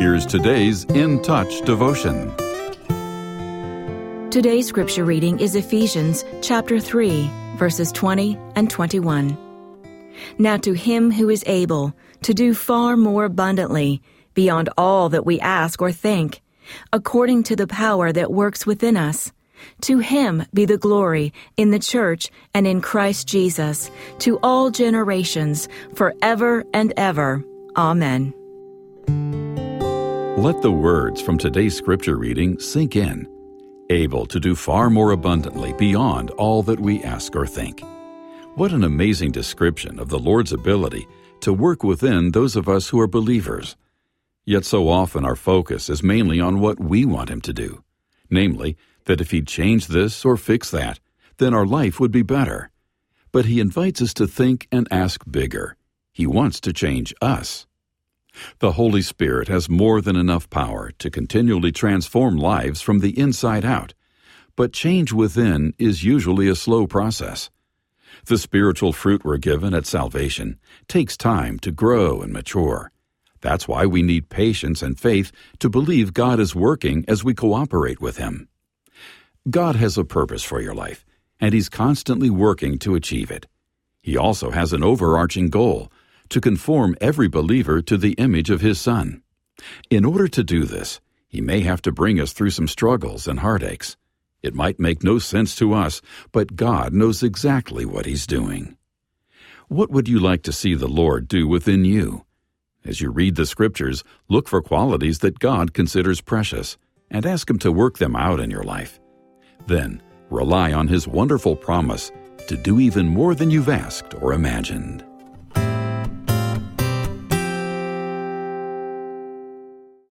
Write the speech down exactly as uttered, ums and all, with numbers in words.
Here's today's In Touch devotion. Today's scripture reading is Ephesians chapter three, verses twenty and twenty-one. Now to him who is able to do far more abundantly, beyond all that we ask or think, according to the power that works within us, to him be the glory in the church and in Christ Jesus, to all generations, forever and ever. Amen. Let the words from today's scripture reading sink in. Able to do far more abundantly beyond all that we ask or think. What an amazing description of the Lord's ability to work within those of us who are believers. Yet so often our focus is mainly on what we want Him to do. Namely, that if He'd change this or fix that, then our life would be better. But He invites us to think and ask bigger. He wants to change us. The Holy Spirit has more than enough power to continually transform lives from the inside out, but change within is usually a slow process. The spiritual fruit we're given at salvation takes time to grow and mature. That's why we need patience and faith to believe God is working as we cooperate with Him. God has a purpose for your life, and He's constantly working to achieve it. He also has an overarching goal, to conform every believer to the image of His Son. In order to do this, He may have to bring us through some struggles and heartaches. It might make no sense to us, but God knows exactly what He's doing. What would you like to see the Lord do within you? As you read the Scriptures, look for qualities that God considers precious, and ask Him to work them out in your life. Then, rely on His wonderful promise to do even more than you've asked or imagined.